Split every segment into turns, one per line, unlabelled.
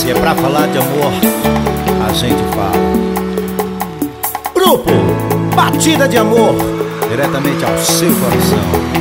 Se é pra falar de amor, a gente fala. Grupo Batida de Amor, diretamente ao seu coração.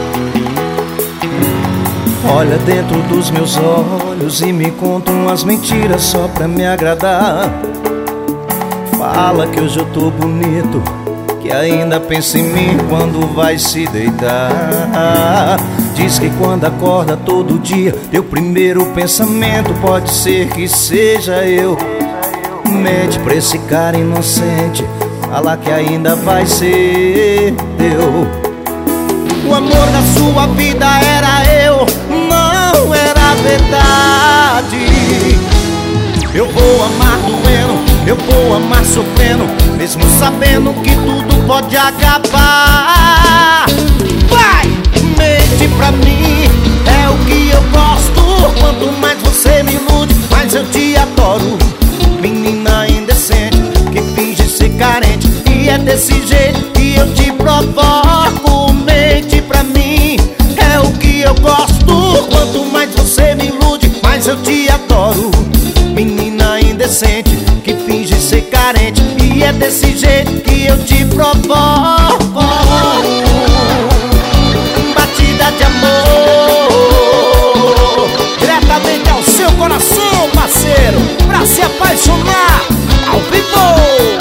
Olha dentro dos meus olhos e me conta umas mentiras só pra me agradar. Fala que hoje eu tô bonito, que ainda pensa em mim quando vai se deitar. Diz que quando acorda todo dia, teu primeiro pensamento pode ser que seja eu. Mente pra esse cara inocente, fala que ainda vai ser teu. O amor da sua vida era eu, não era verdade. Eu vou amar doendo, eu vou amar sofrendo, mesmo sabendo que tudo pode acabar. Vai! Mente pra mim, é o que eu gosto. Quanto mais você me ilude, mais eu te adoro. Menina indecente, que finge ser carente, e é desse jeito que eu te provoco. Mente pra mim, é o que eu gosto. Quanto mais você me ilude, mais eu te adoro. Menina indecente, que finge ser carente, e é desse jeito que eu te provoco. Batida de amor, diretamente ao seu coração, parceiro, pra se apaixonar ao vivo.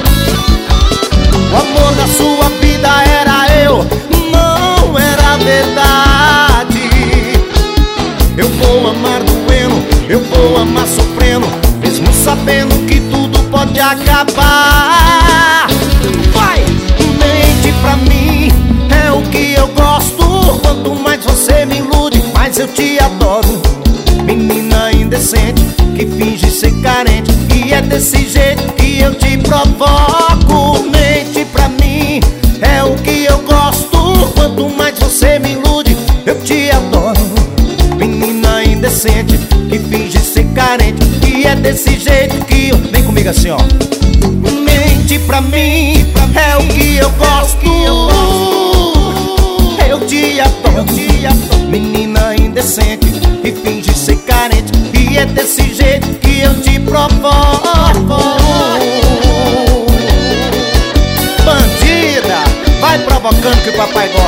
O amor da sua vida era eu, não era verdade. Eu vou amar doendo, eu vou amar sofrendo, mesmo sabendo que tudo pode acabar. Vai! Mente pra mim, é o que eu gosto. Quanto mais você me ilude, mais eu te adoro. Menina indecente, que finge ser carente, e é desse jeito que eu te provoco. Mente pra mim, é o que eu gosto. Quanto mais você me ilude, eu te adoro. Menina indecente, que finge ser carente, e é desse jeito que eu... Vem comigo assim, ó. Mente pra mim, é o que eu gosto. Eu te adoro. Menina indecente, que finge ser carente, e é desse jeito que eu te provoco. Bandida, vai provocando que o papai gosta.